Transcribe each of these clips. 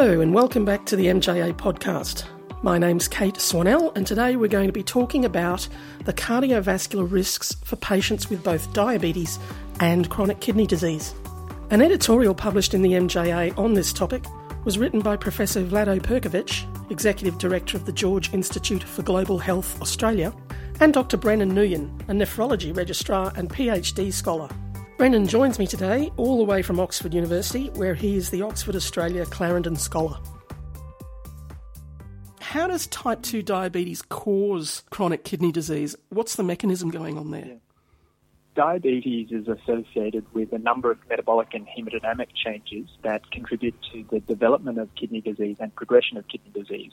Hello and welcome back to the MJA podcast. My name's Kate Swanell and today we're going to be talking about the cardiovascular risks for patients with both diabetes and chronic kidney disease. An editorial published in the MJA on this topic was written by Professor Vlado Perkovic, Executive Director of the George Institute for Global Health Australia, and Dr. Brennan Nguyen, a nephrology registrar and PhD scholar. Brennan joins me today all the way from Oxford University, where he is the Oxford Australia Clarendon Scholar. How does type 2 diabetes cause chronic kidney disease? What's the mechanism going on there? Diabetes is associated with a number of metabolic and hemodynamic changes that contribute to the development of kidney disease and progression of kidney disease.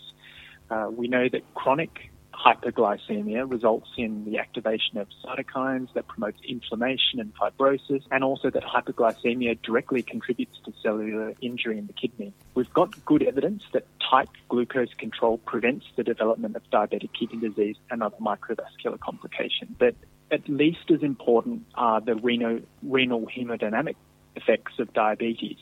We know that chronic hyperglycemia results in the activation of cytokines that promotes inflammation and fibrosis, and also that hyperglycemia directly contributes to cellular injury in the kidney. We've got good evidence that tight glucose control prevents the development of diabetic kidney disease and other microvascular complications. But at least as important are the renal hemodynamic effects of diabetes.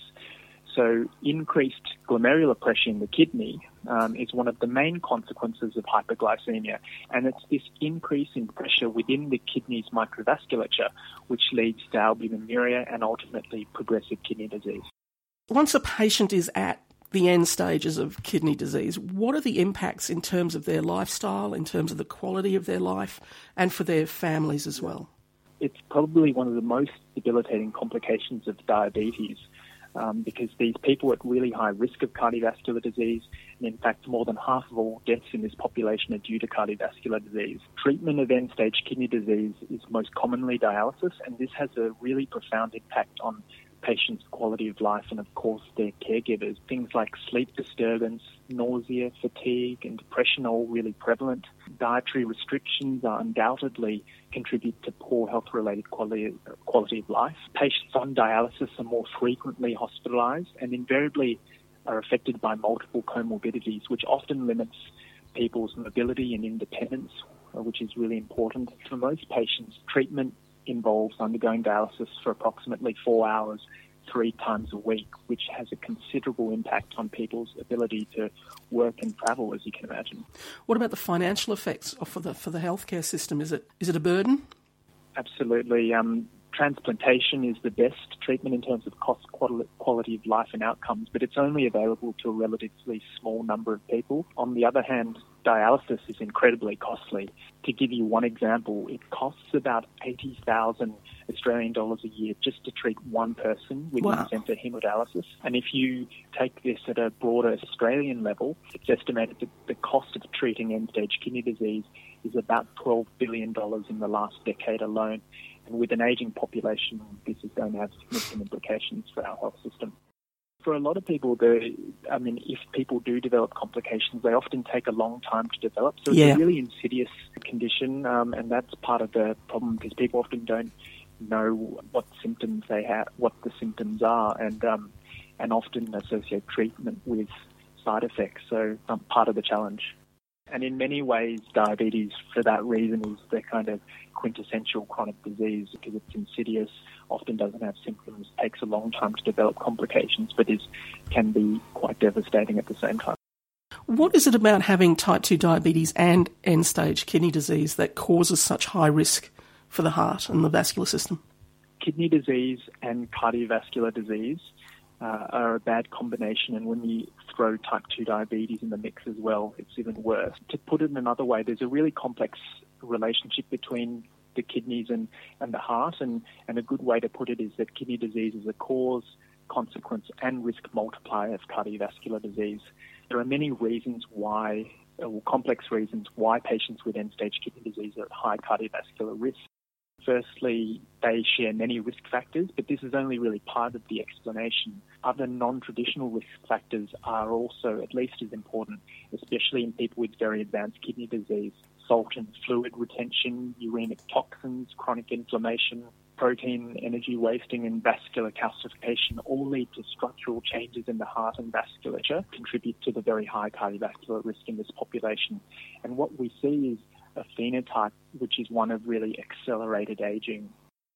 So increased glomerular pressure in the kidney is one of the main consequences of hyperglycemia, and it's this increase in pressure within the kidney's microvasculature which leads to albuminuria and ultimately progressive kidney disease. Once a patient is at the end stages of kidney disease, what are the impacts in terms of their lifestyle, in terms of the quality of their life, and for their families as well? It's probably one of the most debilitating complications of diabetes. Because these people at really high risk of cardiovascular disease, and in fact more than half of all deaths in this population are due to cardiovascular disease. Treatment of end-stage kidney disease is most commonly dialysis, and this has a really profound impact on patients' quality of life and of course their caregivers. Things like sleep disturbance, nausea, fatigue and depression are all really prevalent. Dietary restrictions are undoubtedly contribute to poor health-related quality of life. Patients on dialysis are more frequently hospitalised and invariably are affected by multiple comorbidities, which often limits people's mobility and independence, which is really important. For most patients, treatment involves undergoing dialysis for approximately 4 hours 3 times a week, which has a considerable impact on people's ability to work and travel, as you can imagine. What about the financial effects for the healthcare system? Is it a burden? Absolutely. Transplantation is the best treatment in terms of cost, quality of life and outcomes, but it's only available to a relatively small number of people. On the other hand, dialysis is incredibly costly. To give you one example, it costs about 80,000 Australian dollars a year just to treat one person with in-centre hemodialysis. And if you take this at a broader Australian level, it's estimated that the cost of treating end-stage kidney disease is about $12 billion in the last decade alone. And with an ageing population, this is going to have significant implications for our health system. For a lot of people, if people do develop complications, they often take a long time to develop. So it's a really insidious condition, and that's part of the problem because people often don't know what symptoms they have, what the symptoms are, and often associate treatment with side effects. So part of the challenge. And in many ways, diabetes, for that reason, is the kind of quintessential chronic disease because it's insidious, often doesn't have symptoms, takes a long time to develop complications, but can be quite devastating at the same time. What is it about having type 2 diabetes and end-stage kidney disease that causes such high risk for the heart and the vascular system? Kidney disease and cardiovascular disease are a bad combination, and when you throw type 2 diabetes in the mix as well, it's even worse. To put it another way, there's a really complex relationship between the kidneys and the heart, and a good way to put it is that kidney disease is a cause, consequence and risk multiplier of cardiovascular disease. There are many reasons why, or complex reasons why patients with end-stage kidney disease are at high cardiovascular risk. Firstly, they share many risk factors, but this is only really part of the explanation. Other non-traditional risk factors are also at least as important, especially in people with very advanced kidney disease. Salt and fluid retention, uremic toxins, chronic inflammation, protein energy wasting and vascular calcification all lead to structural changes in the heart and vasculature, contribute to the very high cardiovascular risk in this population. And what we see is a phenotype which is one of really accelerated aging.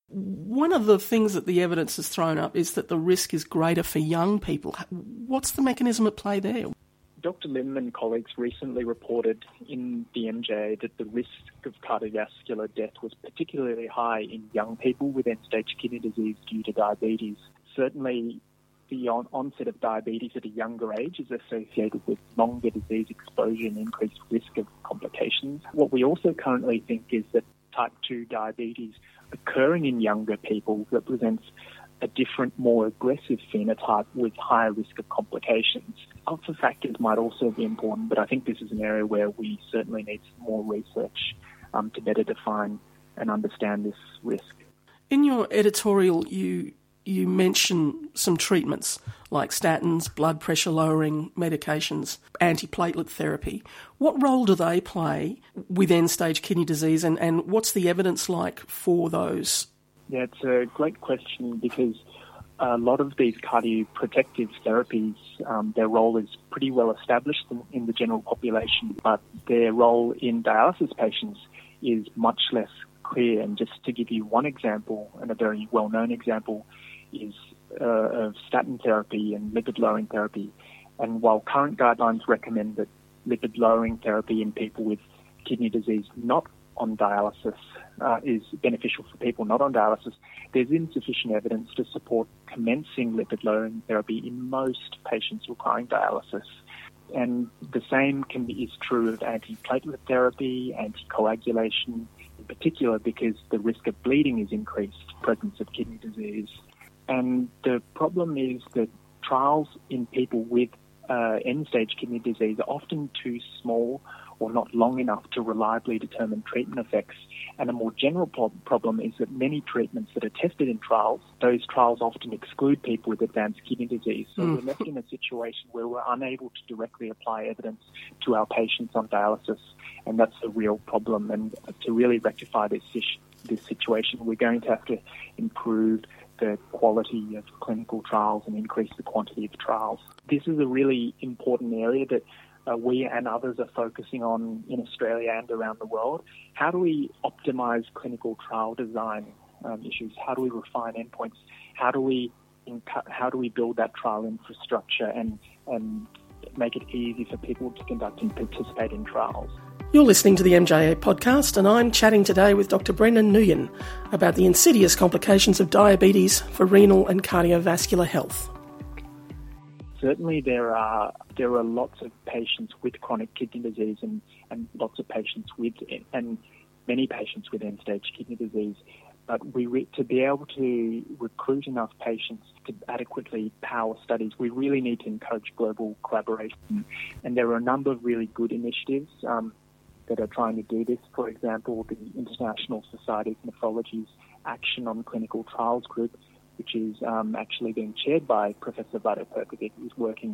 One of the things that the evidence has thrown up is that the risk is greater for young people. What's the mechanism at play there? Dr. Lim and colleagues recently reported in the MJA that the risk of cardiovascular death was particularly high in young people with end-stage kidney disease due to diabetes. Certainly, the onset of diabetes at a younger age is associated with longer disease exposure and increased risk of complications. What we also currently think is that type 2 diabetes occurring in younger people represents a different, more aggressive phenotype with higher risk of complications. Other factors might also be important, but I think this is an area where we certainly need some more research to better define and understand this risk. In your editorial, you mention some treatments like statins, blood pressure lowering medications, antiplatelet therapy. What role do they play with end-stage kidney disease, and what's the evidence like for those? Yeah, it's a great question because a lot of these cardioprotective therapies, their role is pretty well established in the general population, but their role in dialysis patients is much less clear. And just to give you one example, and a very well-known example, is of statin therapy and lipid-lowering therapy. And while current guidelines recommend that lipid-lowering therapy in people with kidney disease not on dialysis is beneficial for people not on dialysis, there's insufficient evidence to support commencing lipid-lowering therapy in most patients requiring dialysis. And the same is true of antiplatelet therapy, anticoagulation, in particular because the risk of bleeding is increased, presence of kidney disease. And the problem is that trials in people with end-stage kidney disease are often too small or not long enough to reliably determine treatment effects. And a more general problem is that many treatments that are tested in trials, those trials often exclude people with advanced kidney disease. So we're left in a situation where we're unable to directly apply evidence to our patients on dialysis, and that's a real problem. And to really rectify this situation, we're going to have to improve the quality of clinical trials and increase the quantity of trials. This is a really important area that we and others are focusing on in Australia and around the world. How do we optimize clinical trial design issues? How do we refine endpoints? How do we build that trial infrastructure and make it easy for people to conduct and participate in trials? You're listening to the MJA podcast, and I'm chatting today with Dr. Brendan Nguyen about the insidious complications of diabetes for renal and cardiovascular health. Certainly there are lots of patients with chronic kidney disease and lots of patients and many patients with end-stage kidney disease. But to be able to recruit enough patients to adequately power studies, we really need to encourage global collaboration. And there are a number of really good initiatives that are trying to do this. For example, the International Society of Nephrology's Action on Clinical Trials group, which is actually being chaired by Professor Vado Perkovic, who's working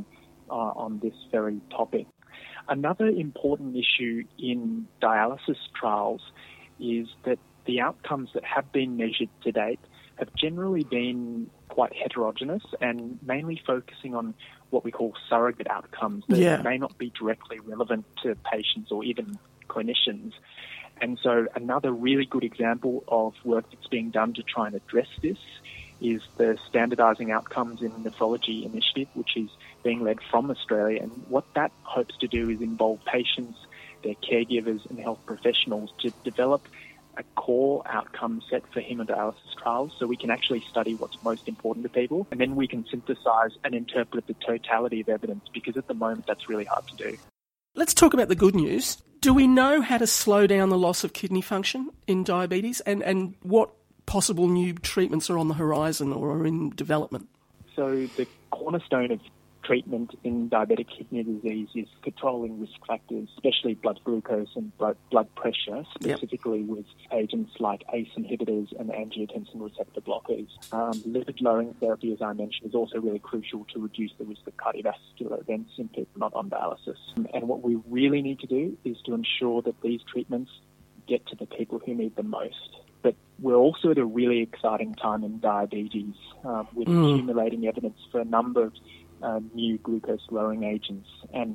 on this very topic. Another important issue in dialysis trials is that the outcomes that have been measured to date have generally been quite heterogeneous and mainly focusing on what we call surrogate outcomes that may not be directly relevant to patients or even clinicians. And so another really good example of work that's being done to try and address this is the Standardising Outcomes in Nephrology initiative, which is being led from Australia. And what that hopes to do is involve patients, their caregivers and health professionals to develop a core outcome set for hemodialysis trials so we can actually study what's most important to people, and then we can synthesize and interpret the totality of evidence, because at the moment that's really hard to do. Let's talk about the good news. Do we know how to slow down the loss of kidney function in diabetes, and what possible new treatments are on the horizon or are in development? So the cornerstone of treatment in diabetic kidney disease is controlling risk factors, especially blood glucose and blood pressure, specifically with agents like ACE inhibitors and angiotensin receptor blockers. Lipid-lowering therapy, as I mentioned, is also really crucial to reduce the risk of cardiovascular events in people not on dialysis. And what we really need to do is to ensure that these treatments get to the people who need them most. But we're also at a really exciting time in diabetes with accumulating evidence for a number of new glucose-lowering agents. And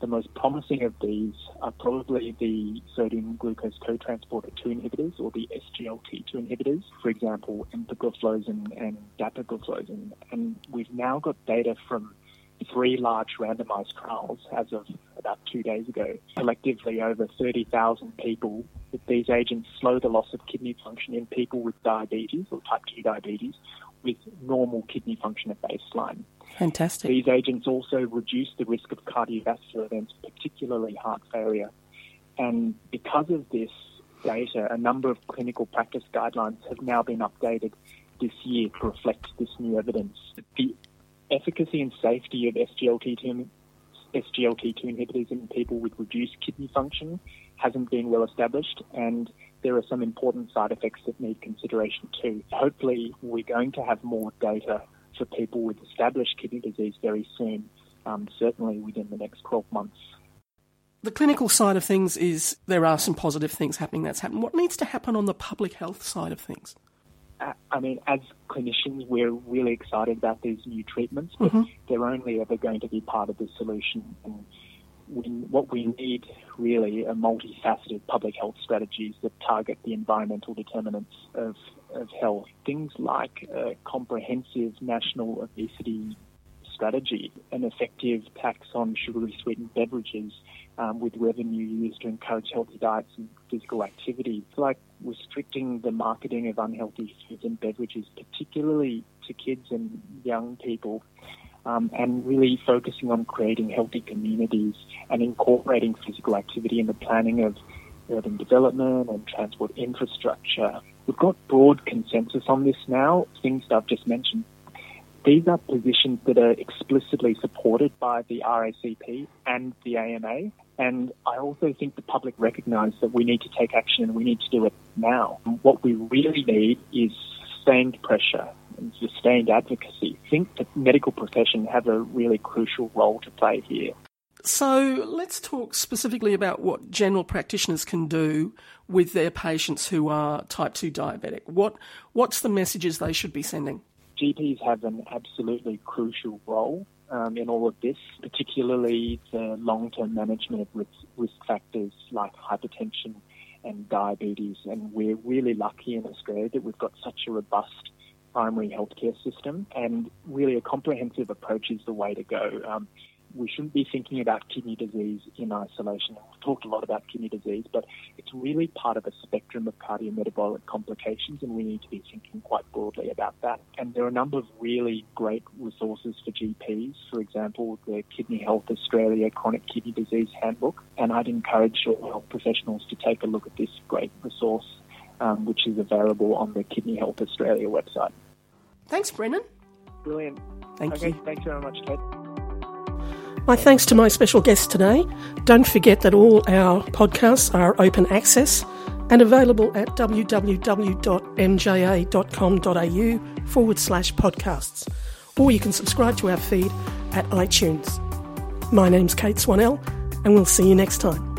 The most promising of these are probably the sodium glucose cotransporter 2 inhibitors, or the SGLT2 inhibitors, for example, empagliflozin and dapagliflozin. And we've now got data from 3 large randomized trials as of about 2 days ago. Collectively, over 30,000 people, that these agents slow the loss of kidney function in people with diabetes or type 2 diabetes with normal kidney function at baseline. Fantastic. These agents also reduce the risk of cardiovascular events, particularly heart failure. And because of this data, a number of clinical practice guidelines have now been updated this year to reflect this new evidence. The efficacy and safety of SGLT2 inhibitors in people with reduced kidney function hasn't been well established, and there are some important side effects that need consideration too. Hopefully, we're going to have more data for people with established kidney disease very soon, certainly within the next 12 months. The clinical side of things is there are some positive things happening. That's happened. What needs to happen on the public health side of things? I mean, as clinicians, we're really excited about these new treatments, but they're only ever going to be part of the solution. And what we need really are multifaceted public health strategies that target the environmental determinants of health. Things like a comprehensive national obesity strategy, an effective tax on sugary sweetened beverages with revenue used to encourage healthy diets and physical activity, like restricting the marketing of unhealthy foods and beverages, particularly to kids and young people, and really focusing on creating healthy communities and incorporating physical activity in the planning of urban development and transport infrastructure. We've got broad consensus on this now, things that I've just mentioned. These are positions that are explicitly supported by the RACP and the AMA, and I also think the public recognise that we need to take action and we need to do it now. What we really need is sustained pressure and sustained advocacy. I think the medical profession have a really crucial role to play here. So let's talk specifically about what general practitioners can do with their patients who are type 2 diabetic. What's the messages they should be sending? GPs have an absolutely crucial role in all of this, particularly the long-term management of risk factors like hypertension and diabetes. And we're really lucky in Australia that we've got such a robust primary healthcare system, and really a comprehensive approach is the way to go. We shouldn't be thinking about kidney disease in isolation. We've talked a lot about kidney disease, but it's really part of a spectrum of cardiometabolic complications, and we need to be thinking quite broadly about that. And there are a number of really great resources for GPs, for example, the Kidney Health Australia Chronic Kidney Disease Handbook, and I'd encourage all health professionals to take a look at this great resource, which is available on the Kidney Health Australia website. Thanks, Brennan. Brilliant. Thank you. Thanks very much, Kate. My thanks to my special guest today. Don't forget that all our podcasts are open access and available at www.mja.com.au/podcasts, or you can subscribe to our feed at iTunes. My name's Kate Swanell, and we'll see you next time.